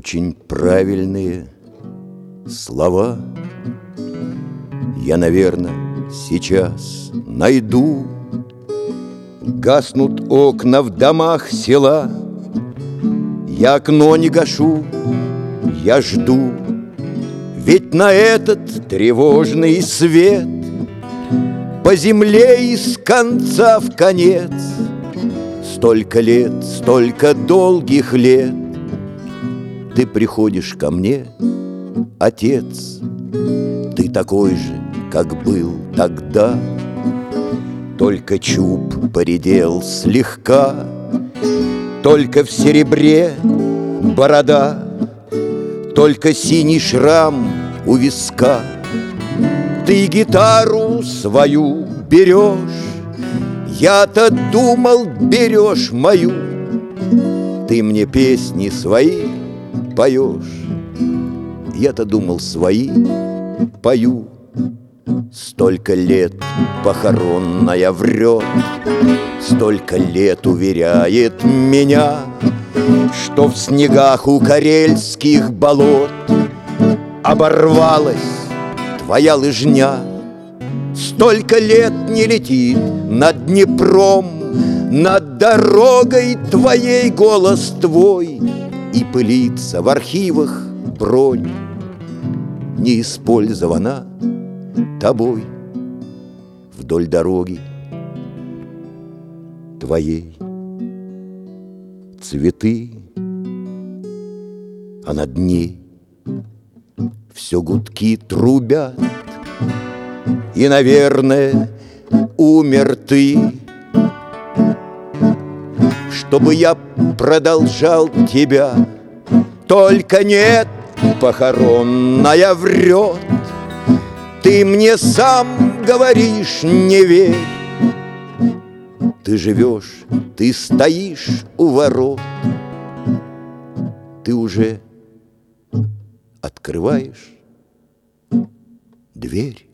очень правильные слова. Я, наверное, сейчас найду. Гаснут окна в домах села. Я окно не гашу, я жду. Ведь на этот тревожный свет по земле из конца в конец столько лет, столько долгих лет. Ты приходишь ко мне, Отец, ты такой же, как был тогда, только чуб поредел слегка, только в серебре борода, только синий шрам у виска. Ты гитару свою берешь, я-то думал, берешь мою. Ты мне песни свои поешь, я-то думал, свои пою. Столько лет похоронная врет, столько лет уверяет меня, что в снегах у карельских болот оборвалась твоя лыжня. Столько лет не летит над Днепром, над дорогой твоей голос твой, и пылится в архивах бронь, не использована тобой вдоль дороги твоей. Цветы, а над ней все гудки трубят. И, наверное, умер ты, чтобы я продолжал тебя. Только нет, похоронная врет. Ты мне сам говоришь, не верь. Ты живешь, ты стоишь у ворот, ты уже открываешь дверь.